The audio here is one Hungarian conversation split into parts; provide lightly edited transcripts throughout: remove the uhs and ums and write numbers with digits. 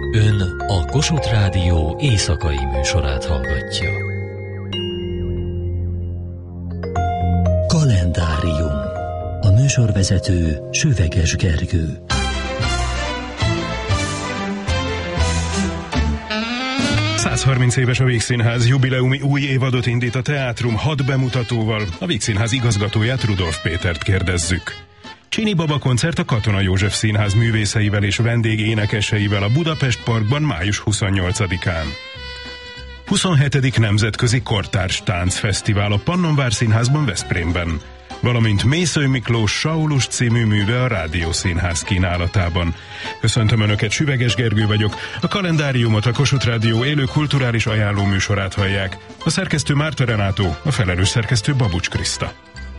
Ön a Kossuth Rádió éjszakai műsorát hallgatja. Kalendárium. A műsorvezető Süveges Gergő. ...130 éves a Vígszínház, jubileumi új évadot indít a teátrum 6 bemutatóval. A Vígszínház igazgatóját, Rudolf Pétert kérdezzük. Csini Baba koncert a Katona József Színház művészeivel és vendégénekeseivel a Budapest Parkban május 28-án. 27. Nemzetközi Kortárs Táncfesztivál a Pannonvár Színházban Veszprémben, valamint Mészöly Miklós Saulus című műve a Rádiószínház kínálatában. Köszöntöm Önöket, Süveges Gergő vagyok. A kalendáriumot, a Kossuth Rádió élő kulturális ajánló műsorát hallják. A szerkesztő Márta Renátó, a felelős szerkesztő Babucs Kriszta.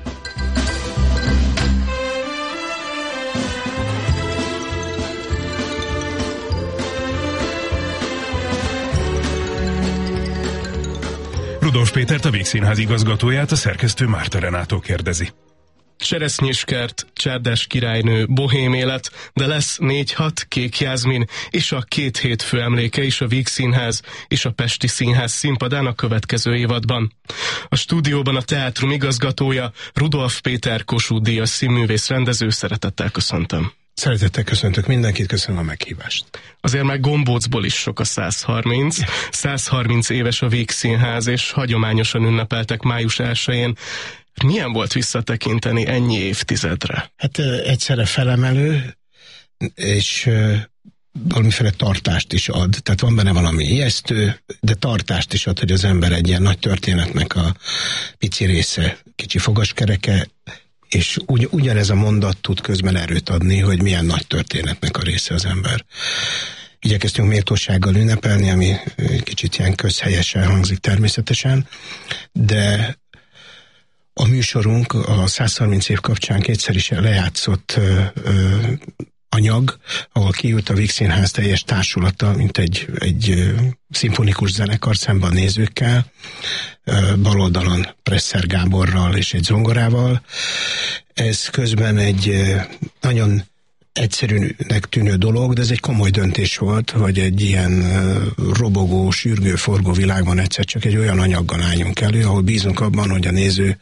Rudolf Pétert, a Vígszínház igazgatóját, a szerkesztő Márta Renátó kérdezi. Cseresznyéskert, Csárdás királynő, bohém élet, de lesz 4-6, Kék Jászmin és a 2 hétfő emléke is a Vígszínház és a Pesti Színház színpadán a következő évadban. A stúdióban a teátrum igazgatója, Rudolf Péter, Kossuth-díjas színművész rendező, szeretettel köszöntöm. Szeretettel köszöntök mindenkit, köszönöm a meghívást. Azért már Gombócból is sok a 130. 130 éves a Vígszínház, és hagyományosan ünnepeltek május 1-én. Milyen volt visszatekinteni ennyi évtizedre? Hát egyszerre felemelő, és valamiféle tartást is ad. Tehát van benne valami ijesztő, de tartást is ad, hogy az ember egy ilyen nagy történetnek a pici része, kicsi fogaskereke, és ugyanez a mondat tud közben erőt adni, hogy milyen nagy történetnek a része az ember. Igyekeztünk méltósággal ünnepelni, ami kicsit ilyen közhelyesen hangzik természetesen, de a műsorunk a 130 év kapcsán kétszer is lejátszott anyag, ahol kiült a Vígszínház teljes társulata, mint egy szimfonikus zenekar szemben a nézőkkel, bal oldalon Presser Gáborral és egy zongorával. Ez közben egy nagyon egyszerűnek tűnő dolog, de ez egy komoly döntés volt, hogy egy ilyen robogó, sürgő, forgó világban egyszer csak egy olyan anyaggal álljunk elő, ahol bízunk abban, hogy a néző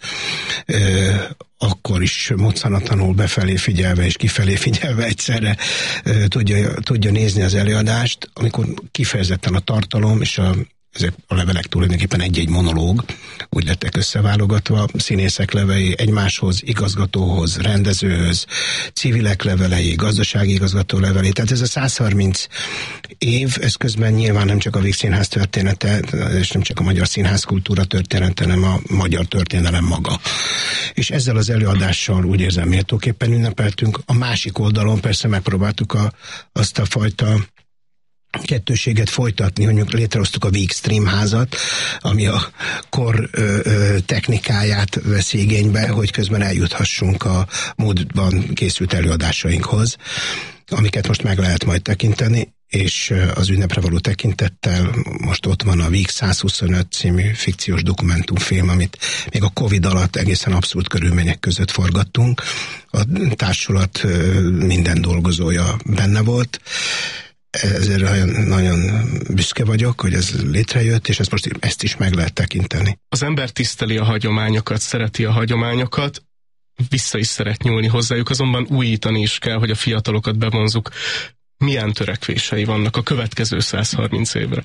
akkor is moccanatlanul befelé figyelve és kifelé figyelve egyszerre tudja nézni az előadást, amikor kifejezetten a tartalom és ezek a levelek tulajdonképpen egy-egy monológ, úgy lettek összeválogatva, színészek levelei egymáshoz, igazgatóhoz, rendezőhöz, civilek levelei, gazdasági igazgató levelei. Tehát ez a 130 év, ez közben nyilván nem csak a Vígszínház története, és nem csak a magyar színházkultúra története, hanem a magyar történelem maga. És ezzel az előadással úgy érzem méltóképpen ünnepeltünk. A másik oldalon persze megpróbáltuk azt a fajta kettőséget folytatni, hogy létrehoztuk a Vígstream házat, ami a kor technikáját veszi igénybe, hogy közben eljuthassunk a módban készült előadásainkhoz, amiket most meg lehet majd tekinteni, és az ünnepre való tekintettel most ott van a Víg 125 című fikciós dokumentumfilm, amit még a Covid alatt egészen abszurd körülmények között forgattunk. A társulat minden dolgozója benne volt. Ezért nagyon büszke vagyok, hogy ez létrejött, és ezt is meg lehet tekinteni. Az ember tiszteli a hagyományokat, szereti a hagyományokat, vissza is szeret nyúlni hozzájuk, azonban újítani is kell, hogy a fiatalokat bevonzuk. Milyen törekvései vannak a következő 130 évre?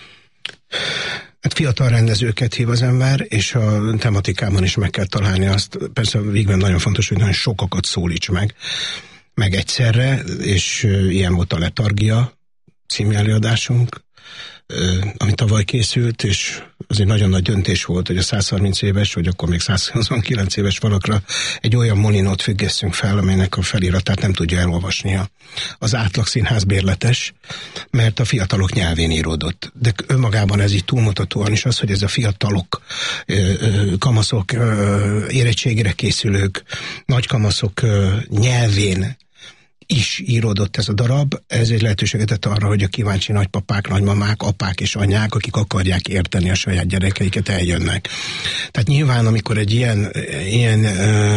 Hát fiatal rendezőket hív az ember, és a tematikában is meg kell találni azt. Persze végben nagyon fontos, hogy nagyon sokakat szólíts meg egyszerre, és ilyen volt a Letargia című előadásunk, ami tavaly készült, és az egy nagyon nagy döntés volt, hogy a 130 éves, vagy akkor még 129 éves valakra egy olyan molinót függesszünk fel, amelynek a feliratát nem tudja elolvasni az átlag színház bérletes, mert a fiatalok nyelvén íródott. De önmagában ez így túlmutatóan is az, hogy ez a fiatalok, kamaszok, érettségére készülők, nagykamaszok nyelvén is íródott ez a darab, ez egy lehetőséget tett arra, hogy a kíváncsi nagypapák, nagymamák, apák és anyák, akik akarják érteni a saját gyerekeiket, eljönnek. Tehát nyilván, amikor egy ilyen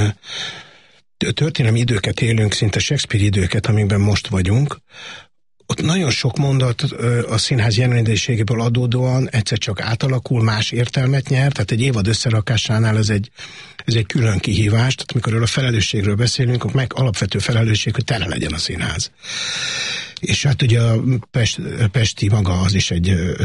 történelmi időket élünk, szinte Shakespeare időket, amikben most vagyunk, ott nagyon sok mondat a színház jelenlétségéből adódóan egyszer csak átalakul, más értelmet nyer, tehát egy évad összerakásánál ez egy külön kihívás, tehát amikor a felelősségről beszélünk, akkor meg alapvető felelősség, hogy tele legyen a színház. És hát ugye a Pesti maga az is egy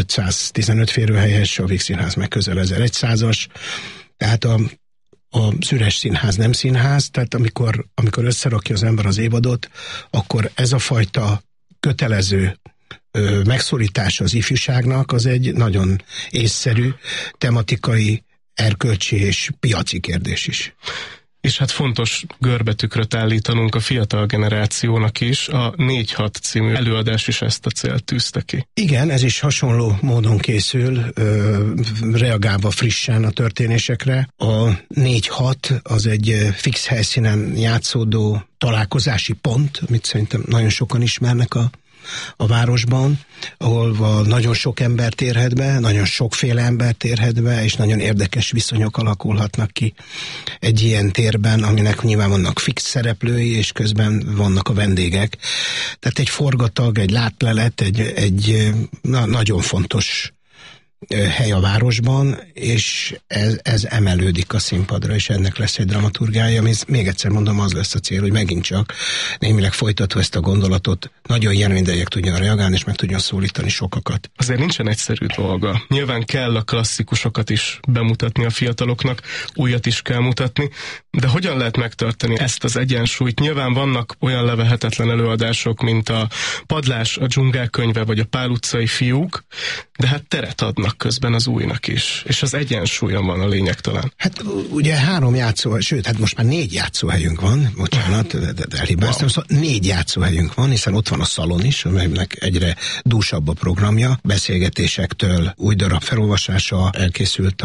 515 férőhelyes, a Vígszínház meg közel 1100-as, tehát a Szüres Színház nem színház, tehát amikor összerakja az ember az évadot, akkor ez a fajta kötelező megszorítása az ifjúságnak az egy nagyon észszerű, tematikai, erkölcsi és piaci kérdés is. És hát fontos görbetükröt állítanunk a fiatal generációnak is, a 4-6 című előadás is ezt a célt tűzte ki. Igen, ez is hasonló módon készül, reagálva frissen a történésekre. A 4-6 az egy fix helyszínen játszódó találkozási pont, amit szerintem nagyon sokan ismernek a városban, ahol nagyon sok ember térhet be, nagyon sokféle ember térhet be, és nagyon érdekes viszonyok alakulhatnak ki egy ilyen térben, aminek nyilván vannak fix szereplői, és közben vannak a vendégek. Tehát egy forgatag, egy látlelet, egy nagyon fontos hely a városban, és ez emelődik a színpadra, és ennek lesz egy dramaturgiája, ami még egyszer mondom, az lesz a cél, hogy megint csak némileg folytatva ezt a gondolatot nagyon jelenidejek tudjon reagálni, és meg tudjon szólítani sokakat. Azért nincsen egyszerű dolga. Nyilván kell a klasszikusokat is bemutatni a fiataloknak, újat is kell mutatni, de hogyan lehet megtartani ezt az egyensúlyt? Nyilván vannak olyan levehetetlen előadások, mint a Padlás, a Dzsungel könyve, vagy a Pál utcai fiúk, de hát teret adnak közben az újnak is, és az egyensúlyon van a lényeg talán. Hát ugye 3 sőt, hát most már 4 játszóhelyünk van, bocsánat, de elhibáztam, szóval 4 játszóhelyünk van, hiszen ott van a Szalon is, amelynek egyre dúsabb a programja, beszélgetésektől új darab felolvasása, elkészült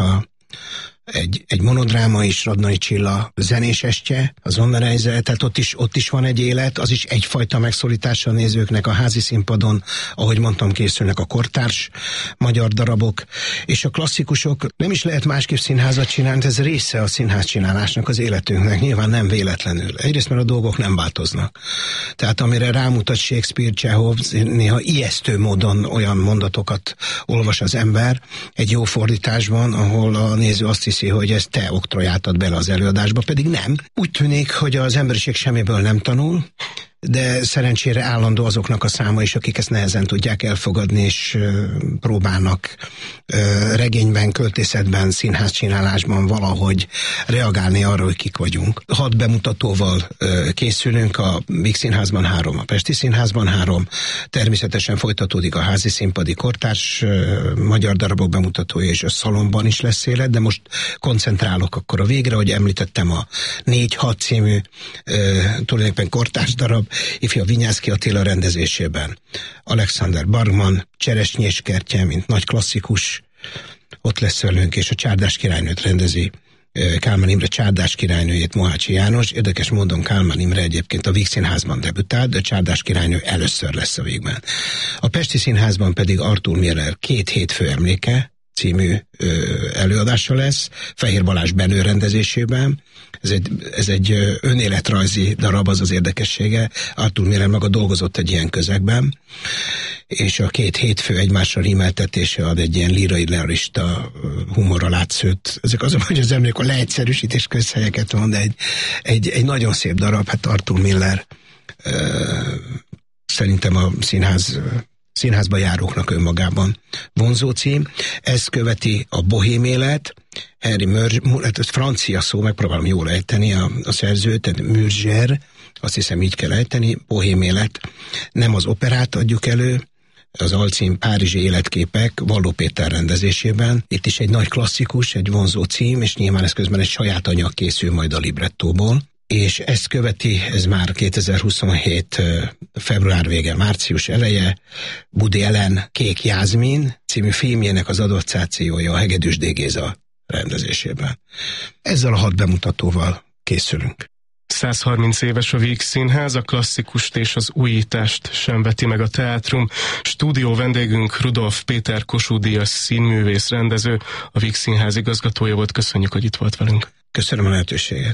egy monodráma is, Radnai Csilla zenés estje, az Zonnereise, tehát ott is van egy élet, az is egyfajta megszólítása a nézőknek. A házi színpadon, ahogy mondtam, készülnek a kortárs magyar darabok, és a klasszikusok. Nem is lehet másképp színházat csinálni, ez része a színház csinálásnak, az életünknek, nyilván nem véletlenül. Egyrészt, mert a dolgok nem változnak. Tehát amire rámutat Shakespeare, Csehov, néha ijesztő módon olyan mondatokat olvas az ember egy jó fordításban, ahol a néző azt hiszi, hogy ezt te oktrojáltad bele az előadásba, pedig nem. Úgy tűnik, hogy az emberiség semmiből nem tanul, de szerencsére állandó azoknak a száma is, akik ezt nehezen tudják elfogadni, és próbálnak regényben, költészetben, színházcsinálásban valahogy reagálni arra, hogy kik vagyunk. 6 bemutatóval készülünk, a Vígszínházban 3, a Pesti Színházban 3, természetesen folytatódik a házi színpadi kortárs magyar darabok bemutatója, és a Szalonban is lesz élet, de most koncentrálok akkor a végre, hogy említettem a 4-6 című tulajdonképpen kortárs darab, ifja Vinyánszky Attila rendezésében. Alexander Bergman, Cseresnyés kertje, mint nagy klasszikus, ott lesz velünk, és a Csárdás királynőt rendezi Kálmán Imre Csárdás királynőjét Mohácsi János. Érdekes módon Kálmán Imre egyébként a Vígszínházban debütált, de Csárdás királynő először lesz a Vígben. A Pesti Színházban pedig Arthur Miller 2 hétfő emléke című előadása lesz, Fehér Balázs Benő rendezésében. Ez egy önéletrajzi darab, az érdekessége. Arthur Miller maga dolgozott egy ilyen közegben, és a 2 hétfő egymásra rímeltetése ad egy ilyen lírai realista humorral átszőtt. Ezek azon, hogy az emlék a leegyszerűsítés közhelyeket van, de egy nagyon szép darab. Hát Arthur Miller szerintem a színházba járóknak önmagában vonzó cím. Ez követi a Bohém élet, Henri Murger, ez francia szó, megpróbálom jól ejteni a szerzőt, tehát Murger, azt hiszem így kell ejteni, Bohém élet. Nem az operát adjuk elő, az alcím Párizsi életképek, Valló Péter rendezésében. Itt is egy nagy klasszikus, egy vonzó cím, és nyilván ez közben egy saját anyag készül majd a librettóból. És ezt követi, ez már 2027. február vége, március eleje, Woody Allen Kék Jászmin című filmjének az adaptációja a Hegedűs D. Géza rendezésében. Ezzel a 6 bemutatóval készülünk. 130 éves a Vígszínház, a klasszikust és az újítást sem veti meg a teátrum. Stúdió vendégünk Rudolf Péter Kossuth-díjas színművész rendező, a Vígszínház igazgatója volt. Köszönjük, hogy itt volt velünk. Köszönöm a lehetőséget.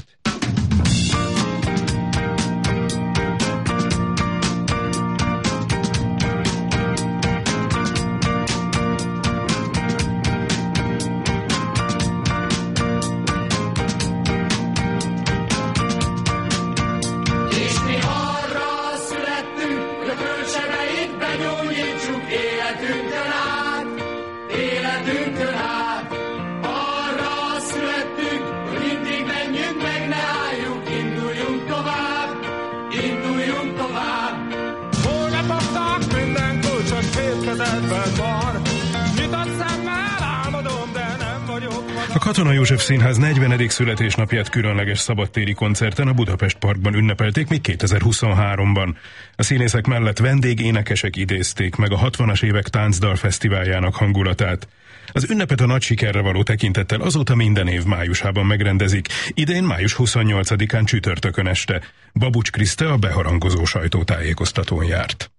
A Katona József Színház 40. születésnapját különleges szabadtéri koncerten a Budapest Parkban ünnepelték még 2023-ban. A színészek mellett vendégénekesek idézték meg a 60-as évek táncdal fesztiváljának hangulatát. Az ünnepet a nagy sikerre való tekintettel azóta minden év májusában megrendezik. Idén május 28-án csütörtökön este. Babucs Kriszte a beharangozó sajtótájékoztatón járt.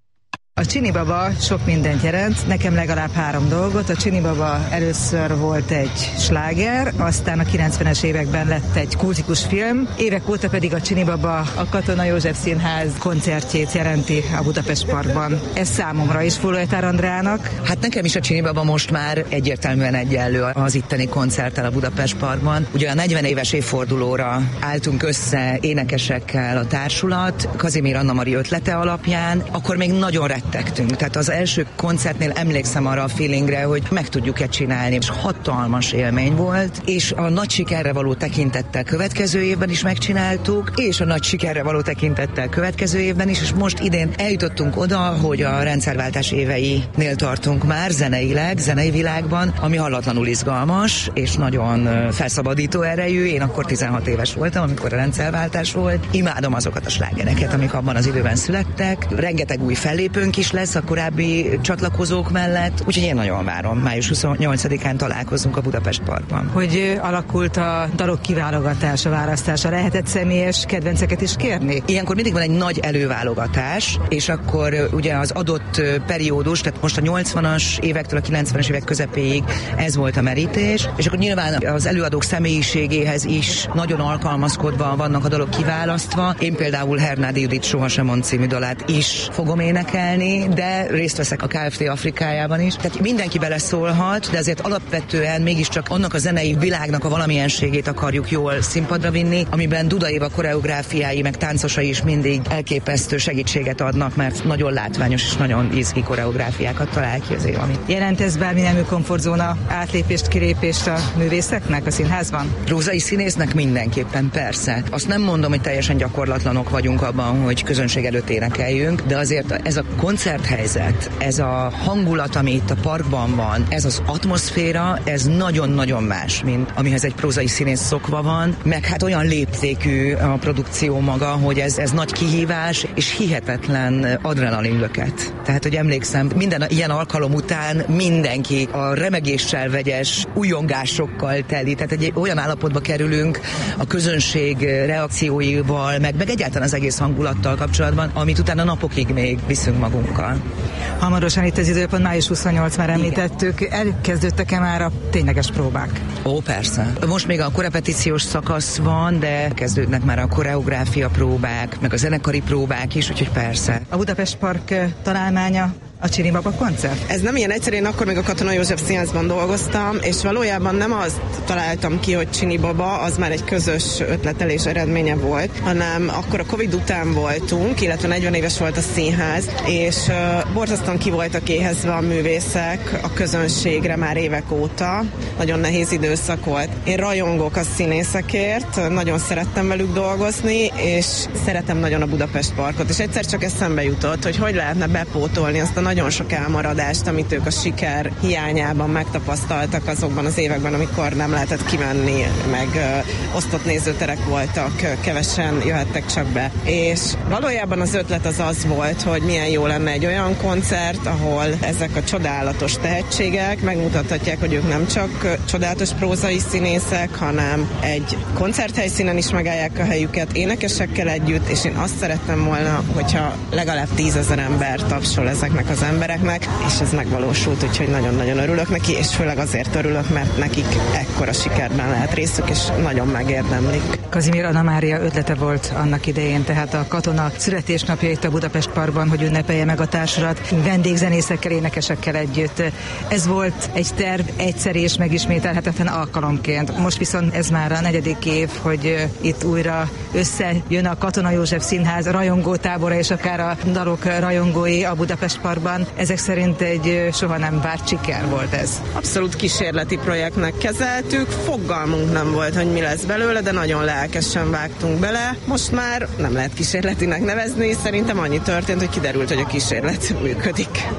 A Csini Baba sok mindent jelent, nekem legalább 3 dolgot. A Csini Baba először volt egy sláger, aztán a 90-es években lett egy kultikus film, évek óta pedig a Csini Baba a Katona József Színház koncertjét jelenti a Budapest Parkban. Ez számomra is. Fulajtár Andrának. Hát nekem is a Csini Baba most már egyértelműen egyenlő az itteni koncerttel a Budapest Parkban. Ugye a 40 éves évfordulóra álltunk össze énekesekkel a társulat, Kazimír Anna-Mari ötlete alapján, akkor még nagyon rettegtünk. Tehát az első koncertnél emlékszem arra a feelingre, hogy meg tudjuk-e csinálni, és hatalmas élmény volt, és a nagy sikerre való tekintettel következő évben is megcsináltuk, és a nagy sikerre való tekintettel következő évben is, és most idén eljutottunk oda, hogy a rendszerváltás éveinél tartunk már zeneileg, zenei világban, ami hallatlanul izgalmas, és nagyon felszabadító erejű. Én akkor 16 éves voltam, amikor a rendszerváltás volt. Imádom azokat a slágereket, amik abban az időben születtek. Rengeteg új fellépőnk is lesz a korábbi csatlakozók mellett, úgyhogy én nagyon várom. Május 28-án találkozunk a Budapest Parkban. Hogy alakult a dalok kiválogatása, választása? Lehetett személyes kedvenceket is kérni? Ilyenkor mindig van egy nagy előválogatás, és akkor ugye az adott periódus, tehát most a 80-as évektől a 90-es évek közepéig ez volt a merítés, és akkor nyilván az előadók személyiségéhez is nagyon alkalmazkodva vannak a dalok kiválasztva. Én például Hernádi Judit Sohasem mond című dalát is fogom énekelni, de részt veszek a Kft. Afrikájában is. Tehát mindenki beleszólhat, de azért alapvetően mégiscsak annak a zenei világnak a valamienségét akarjuk jól színpadra vinni, amiben Duda Éva koreográfiái meg táncosai is mindig elképesztő segítséget adnak, mert nagyon látványos és nagyon izgi koreográfiákat talál ki az Éva. Jelent ez bármi nemű komfortzóna átlépést, kilépést a művészeknek a színházban? Prózai színésznek mindenképpen, persze. Azt nem mondom, hogy teljesen gyakorlatlanok vagyunk abban, hogy közönség előtt énekeljünk, de azért ez a koncerthelyzet, ez a hangulat, ami itt a parkban van, ez az atmoszféra, ez nagyon-nagyon más, mint amihez egy prózai színész szokva van, meg hát olyan léptékű a produkció maga, hogy ez nagy kihívás, és hihetetlen adrenalinlöket. Tehát, hogy emlékszem, minden ilyen alkalom után mindenki a remegéssel vegyes újongásokkal teli, tehát egy olyan állapotba kerülünk a közönség reakcióival, meg egyáltalán az egész hangulattal kapcsolatban, amit utána napokig még viszünk magunkkal. Hamarosan itt az időpont, május 28 már említettük. Elkezdődtek-e már a tényleges próbák? Ó, persze. Most még a korepetíciós szakasz van, de kezdődnek már a koreográfia próbák, meg a zenekari próbák is, úgyhogy persze. A Budapest Park találmánya a Csini Baba koncert? Ez nem ilyen egyszerű, én akkor még a Katona József Színházban dolgoztam, és valójában nem azt találtam ki, hogy Csini Baba, az már egy közös ötletelés eredménye volt, hanem akkor a Covid után voltunk, illetve 40 éves volt a színház, és borzasztóan ki voltak éhezve a művészek a közönségre már évek óta. Nagyon nehéz időszak volt. Én rajongok a színészekért, nagyon szerettem velük dolgozni, és szeretem nagyon a Budapest Parkot, és egyszer csak eszembe jutott, hogy lehetne bepótolni azt a nagyon sok elmaradást, amit ők a siker hiányában megtapasztaltak azokban az években, amikor nem lehetett kimenni, meg osztott nézőterek voltak, kevesen jöhettek csak be. És valójában az ötlet az volt, hogy milyen jó lenne egy olyan koncert, ahol ezek a csodálatos tehetségek megmutathatják, hogy ők nem csak csodálatos prózai színészek, hanem egy koncerthelyszínen is megállják a helyüket énekesekkel együtt, és én azt szerettem volna, hogyha legalább 10 000 ember tapsol ezeknek az embereknek, és ez megvalósult, úgyhogy nagyon-nagyon örülök neki, és főleg azért örülök, mert nekik ekkora sikerben lehet részük, és nagyon megérdemlik. Kazimír Anna-Mária ötlete volt annak idején, tehát a Katona születésnapja itt a Budapest Parkban, hogy ünnepelje meg a társulat vendégzenészekkel, énekesekkel együtt. Ez volt egy terv egyszer és megismételhetetlen alkalomként. Most viszont ez már a 4. év, hogy itt újra összejön a Katona József Színház rajongótábora, és akár a dalok rajongói a Budapest Parkban. Ezek szerint egy soha nem várt siker volt ez. Abszolút kísérleti projektnek kezeltük, fogalmunk nem volt, hogy mi lesz belőle, de nagyon lelkesen vágtunk bele. Most már nem lehet kísérletinek nevezni, szerintem annyi történt, hogy kiderült, hogy a kísérlet működik.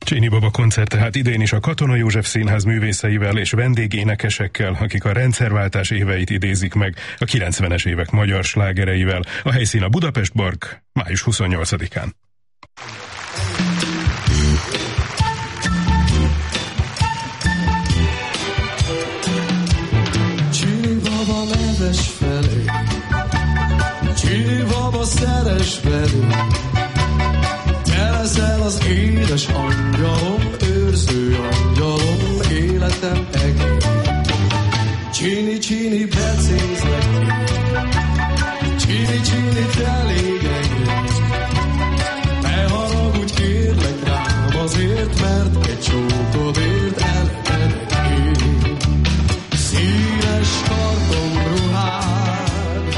Csini Baba koncert tehát idén is a Katona József Színház művészeivel és vendégénekesekkel, akik a rendszerváltás éveit idézik meg a 90-es évek magyar slágereivel. A helyszín a Budapest Park, május 28-án. Csini Baba neves felé, Csini Baba szeres velünk, te leszel az édes angyalom, őrző angyalom, életem egész. Csini, csini, becézlek én, csini, csini, te lényegész. Ne haragudj, kérlek rám azért, mert egy csókodért elengedek én. Színes kartonruhád.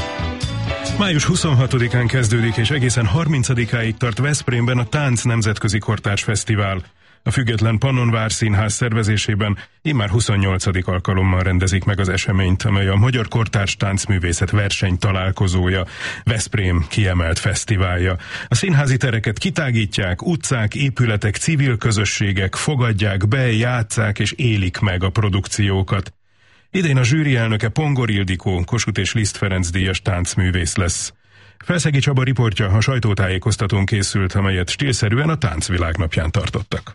Május 26-án kezdődik és egészen 30-áig tart Veszprémben a Tánc Nemzetközi Kortárs Fesztivál. A független Pannonvár Színház szervezésében immár 28. alkalommal rendezik meg az eseményt, amely a Magyar Kortárs Táncművészet verseny találkozója, Veszprém kiemelt fesztiválja. A színházi tereket kitágítják, utcák, épületek, civil közösségek fogadják be, játsszák és élik meg a produkciókat. Idén a zsűri elnöke Pongor Ildikó, Kossuth és Liszt Ferenc díjas táncművész lesz. Felszegi Csaba riportja a sajtótájékoztatón készült, amelyet stílszerűen a Táncvilágnapján tartottak.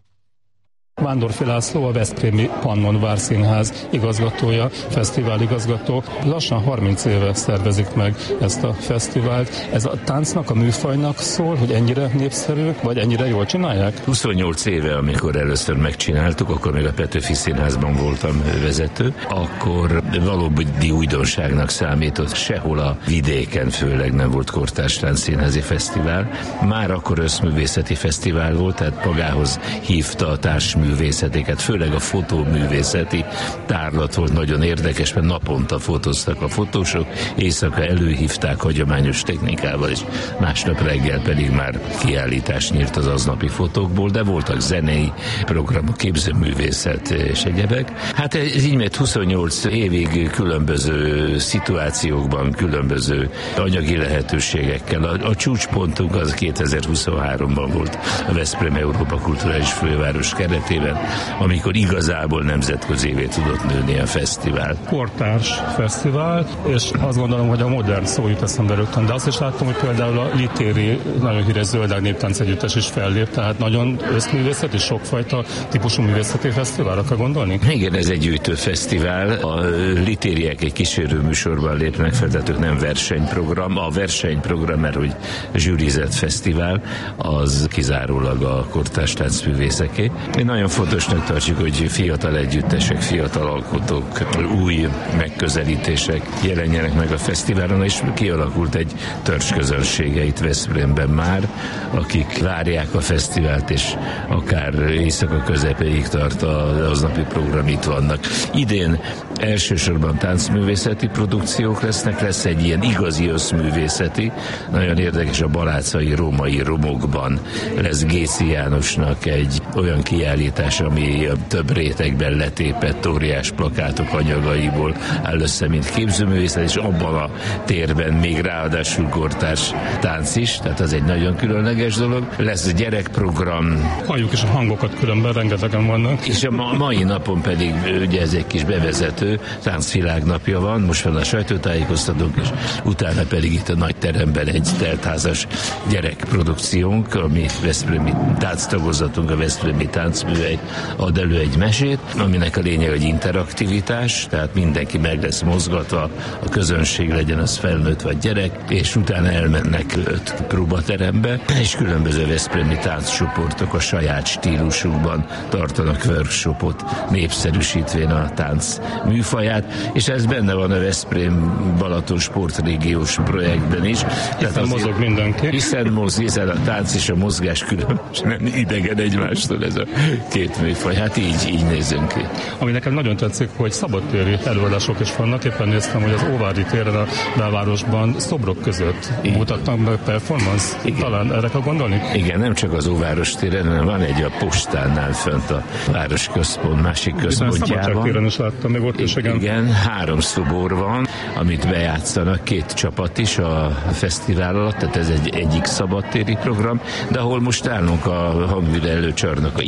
Vándorfi László, a Veszprémi Pannonvár Színház igazgatója, fesztiváligazgató. Lassan 30 éve szervezik meg ezt a fesztivált. Ez a táncnak, a műfajnak szól, hogy ennyire népszerű, vagy ennyire jól csinálják? 28 éve, amikor először megcsináltuk, akkor még a Petőfi Színházban voltam vezető, akkor valódi újdonságnak számított. Sehol a vidéken főleg nem volt kortárs táncszínházi fesztivál. Már akkor összművészeti fesztivál volt, tehát magához hívta a társművészeteket, főleg a fotóművészeti tárlat volt nagyon érdekes, mert naponta fotóztak a fotósok, éjszaka előhívták hagyományos technikával, és másnap reggel pedig már kiállítás nyílt az aznapi fotókból, de voltak zenei programok, képzőművészet és egyebek. Hát ez így mert 28 évig különböző szituációkban, különböző anyagi lehetőségekkel. A csúcspontunk az 2023-ban volt a Veszprém Európa Kulturális Főváros keretében, amikor igazából nemzetközévé tudott nőni a fesztivál. Kortárs fesztivál, és azt gondolom, hogy a modern szó jut eszembe rögtön, de azt is láttam, hogy például a Litéri nagyon híres Zöldák Néptánc Együttes is fellép, tehát nagyon összművészet és sokfajta típusú művészeti fesztiválra kell gondolni? Igen, ez egy gyűjtőfesztivál. A litériek egy kísérő műsorban lépnek fel, tehát ők nem versenyprogram. A versenyprogram, mert hogy zsűrizett fesztivál, az kizárólag a kortárs táncművészeké. Nagyon fontosnak tartjuk, hogy fiatal együttesek, fiatal alkotók, új megközelítések jelenjenek meg a fesztiválon, és kialakult egy törzsközönsége itt Veszprémben már, akik várják a fesztivált, és akár éjszaka közepéig tart az aznapi program, itt vannak. Idén elsősorban táncművészeti produkciók lesznek, lesz egy ilyen igazi összművészeti, nagyon érdekes, a balácai római romokban lesz Géci Jánosnak egy olyan kiállítás, ami több rétegben letépett óriás plakátok anyagaiból áll össze, mint képzőművészet, és abban a térben még ráadásul kortárs tánc is, tehát az egy nagyon különleges dolog. Lesz gyerekprogram. Halljuk is a hangokat, különben rengetegen vannak. És a mai napon pedig, ugye ez egy kis bevezető, Táncvilágnapja van, most van a sajtótájékoztatónk, és utána pedig itt a nagy teremben egy teltházas gyerekprodukciónk, ami veszprémi tánctagozatunk, a Veszprémi Táncművei ad elő egy mesét, aminek a lényeg, hogy interaktivitás, tehát mindenki meg lesz mozgatva, a közönség legyen az felnőtt vagy gyerek, és utána elmennek 5 próbaterembe, és különböző veszprémi tánccsoportok a saját stílusukban tartanak workshopot, népszerűsítvén a tánc műfaját, és ez benne van a Veszprém Balaton sportrégiós projektben is. Hiszen mozog mindenki. Hiszen a tánc és a mozgás különösen idegen egymástól ez a két műfaj. Hát így nézünk ki. Ami nekem nagyon tetszik, hogy szabadtéri előadások is vannak. Éppen néztem, hogy az Óvári téren a belvárosban szobrok között mutatnak be performance. Igen. Talán erre kell gondolni? Igen, nem csak az Óváros téren, hanem van egy a postánál fönt a városközpont másik központjában. Szabadságtéren is láttam, még ott is, igen, 3 szobor van, amit bejátszanak 2 csapat is a fesztivál alatt, tehát ez egyik szabadtéri program, de ahol most állunk a hangvideo előcsarnoka, itt is lesz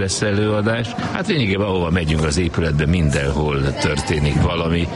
lesz előadás. Hát lényegében ahova megyünk az épületben, mindenhol történik valami.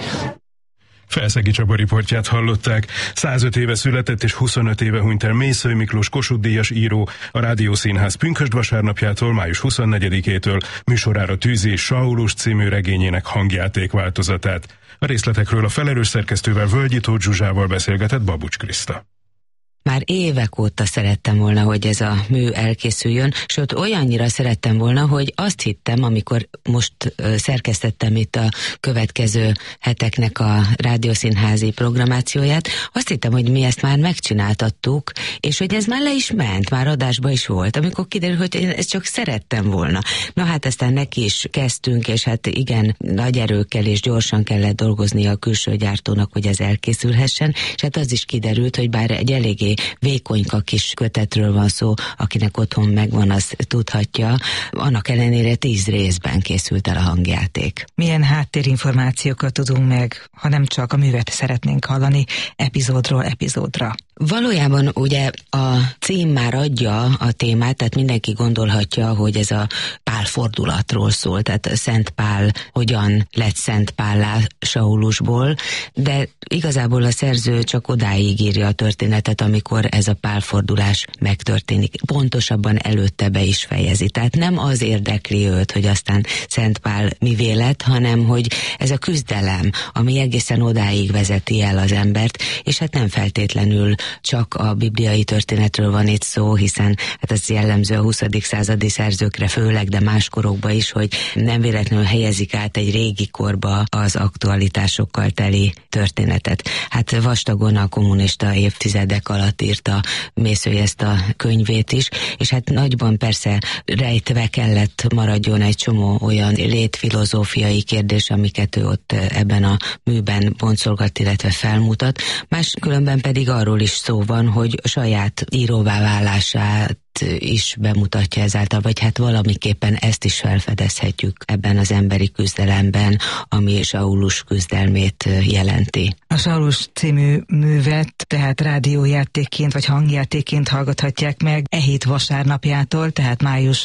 Felszegi Csaba riportját hallották. 105 éve született és 25 éve hunyt el Mészöly Miklós Kossuth-díjas író. A Rádiószínház pünkösd vasárnapjától, május 24-től műsorára tűzi Saulus című regényének hangjáték változatát. A részletekről a felelős szerkesztővel, Völgyi Tóth Zsuzsával beszélgetett Babucs Kriszta. Már évek óta szerettem volna, hogy ez a mű elkészüljön, sőt olyannyira szerettem volna, hogy azt hittem, amikor most szerkesztettem itt a következő heteknek a rádiószínházi programációját, azt hittem, hogy mi ezt már megcsináltattuk, és hogy ez már le is ment, már adásba is volt, amikor kiderül, hogy én ezt csak szerettem volna. Na hát aztán neki is kezdtünk, és hát igen, nagy erőkkel és gyorsan kellett dolgozni a külső gyártónak, hogy ez elkészülhessen, és hát az is kiderült, hogy bár egy eléggé vékonyka kis kötetről van szó, akinek otthon megvan, az tudhatja. Annak ellenére 10 részben készült el a hangjáték. Milyen háttérinformációkat tudunk meg, ha nem csak a művet szeretnénk hallani epizódról epizódra? Valójában ugye a cím már adja a témát, tehát mindenki gondolhatja, hogy ez a Pál fordulatról szól, tehát Szent Pál hogyan lett Szent Pállá Saulusból, de igazából a szerző csak odáig írja a történetet, amikor ez a pálfordulás megtörténik. Pontosabban előtte be is fejezi. Tehát nem az érdekli őt, hogy aztán Szent Pál mivé lett, hanem hogy ez a küzdelem, ami egészen odáig vezeti el az embert, és hát nem feltétlenül csak a bibliai történetről van itt szó, hiszen hát ez jellemző a 20. századi szerzőkre főleg, de más korokba is, hogy nem véletlenül helyezik át egy régi korba az aktualitásokkal teli történetet. Hát vastagon a kommunista évtizedek alatt írta Mészöly ezt a könyvét is, és hát nagyban persze rejtve kellett maradjon egy csomó olyan létfilozófiai kérdés, amiket ő ott ebben a műben boncolgat, illetve felmutat. Máskülönben pedig arról is szó van, hogy saját íróvá válását is bemutatja ezáltal, vagy hát valamiképpen ezt is felfedezhetjük ebben az emberi küzdelemben, ami Saulus küzdelmét jelenti. A Saulus című művet tehát rádiójátékként vagy hangjátékként hallgathatják meg e hét vasárnapjától, tehát május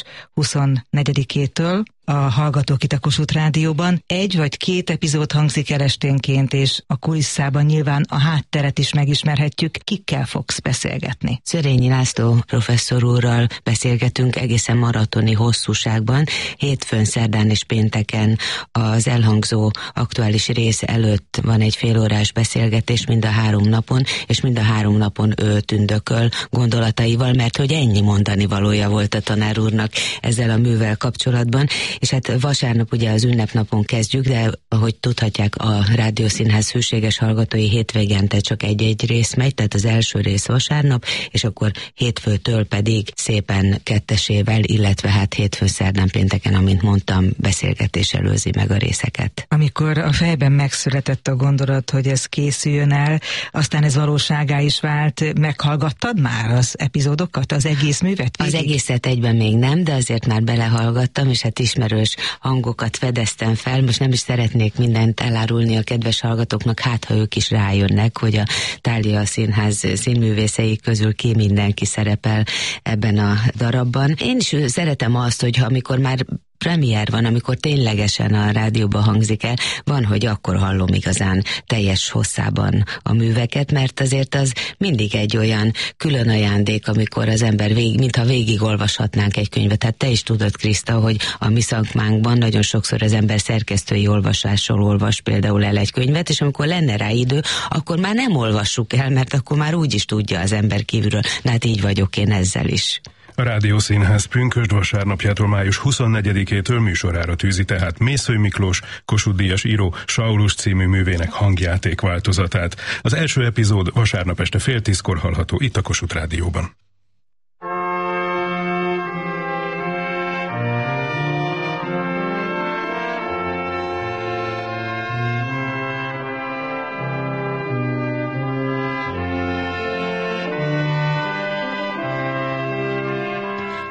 24-től. A hallgatók itt a Kossuth Rádióban. 1 vagy 2 epizód hangzik el esténként, és a kulisszában nyilván a hátteret is megismerhetjük. Kikkel fogsz beszélgetni? Szörényi László professzor úrral beszélgetünk egészen maratoni hosszúságban. Hétfőn, szerdán és pénteken az elhangzó aktuális rész előtt van egy félórás beszélgetés mind a 3 napon, és mind a 3 napon ő tündököl gondolataival, mert hogy ennyi mondani valója volt a tanár úrnak ezzel a művel kapcsolatban. És hát vasárnap ugye az ünnepnapon kezdjük, de ahogy tudhatják, a Rádiószínház hűséges hallgatói hétvégente csak egy-egy rész megy, tehát az első rész vasárnap, és akkor hétfőtől pedig szépen kettesével, illetve hát hétfőn, szerdán, pénteken, amint mondtam, beszélgetés előzi meg a részeket. Amikor a fejben megszületett a gondolat, hogy ez készüljön el, aztán ez valóságá is vált, meghallgattad már az epizódokat, az egész művet? Az egészet egyben még nem, de azért már belehallgattam, és hát ismerős hangokat fedeztem fel. Most nem is szeretnék mindent elárulni a kedves hallgatóknak, hát ha ők is rájönnek, hogy a Thália Színház színművészei közül ki mindenki szerepel ebben a darabban. Én is szeretem azt, hogy amikor már premier van, amikor ténylegesen a rádióban hangzik el, van, hogy akkor hallom igazán teljes hosszában a műveket, mert azért az mindig egy olyan külön ajándék, amikor az ember mintha végigolvashatnánk egy könyvet. Hát te is tudod, Kriszta, hogy a mi szakmánkban nagyon sokszor az ember szerkesztői olvasásról olvas például el egy könyvet, és amikor lenne rá idő, akkor már nem olvassuk el, mert akkor már úgy is tudja az ember kívülről. Na hát így vagyok én ezzel is. A Rádiószínház pünkösd vasárnapjától május 24-től műsorára tűzi tehát Mészöly Miklós Kossuth-díjas író Saulus című művének hangjáték változatát. Az első epizód vasárnap este 9:30 hallható itt a Kossuth Rádióban.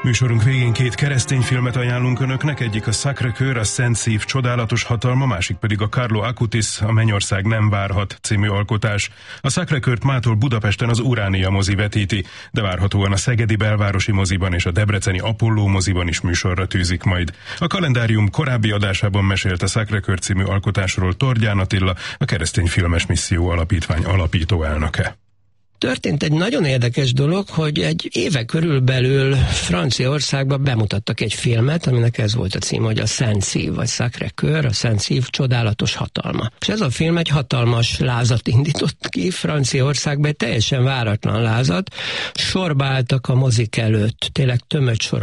Műsorunk végén két keresztény filmet ajánlunk önöknek, egyik a Sacré-Cœur, a Szent Szív csodálatos hatalma, másik pedig a Carlo Acutis, a Mennyország nem várhat című alkotás. A Sacré-Cœurt mától Budapesten az Uránia mozi vetíti, de várhatóan a Szegedi Belvárosi moziban és a debreceni Apolló moziban is műsorra tűzik majd. A kalendárium korábbi adásában mesélt a Sacré-Cœur című alkotásról Tordján Attila, a Keresztény Filmes Misszió Alapítvány alapító elnöke. Történt egy nagyon érdekes dolog, hogy egy éve körülbelül Franciaországban bemutattak egy filmet, aminek ez volt a cím, hogy a Szent Szív, vagy Sacré-Cœur, a Szent Szív csodálatos hatalma. És ez a film egy hatalmas lázat indított ki Franciaországban, egy teljesen váratlan lázat. Sorba álltak a mozik előtt, tényleg tömött sor